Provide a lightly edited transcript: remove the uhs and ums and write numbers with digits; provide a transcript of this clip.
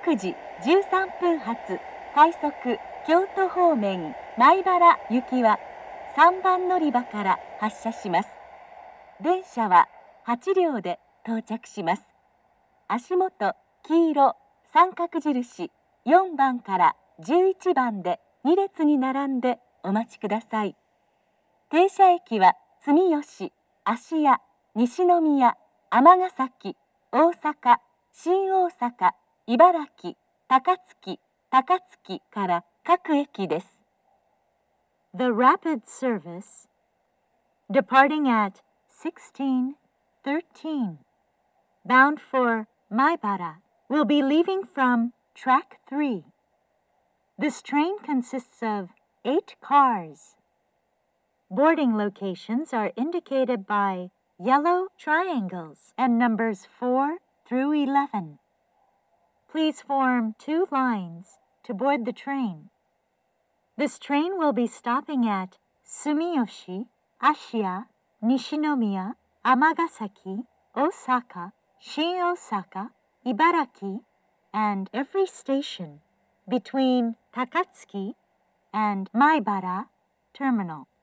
6時13分発快速京都方面米原行きは3番乗り場から発車します。電車は8両で到着します。足元黄色三角印4番から11番で2列に並んでお待ちください。停車駅は住吉、芦屋、西宮、尼崎、大阪、新大阪、茨城、高槻から各駅です。The rapid service departing at 16:13 bound for Maibara will be leaving from track 3. This train consists of 8 cars. Boarding locations are indicated by yellow triangles and numbers 4 through 11. Please form 2 lines to board the train. This train will be stopping at Sumiyoshi, Ashiya, Nishinomiya, Amagasaki, Osaka, Shin Osaka, Ibaraki, and every station between Takatsuki and Maibara Terminal.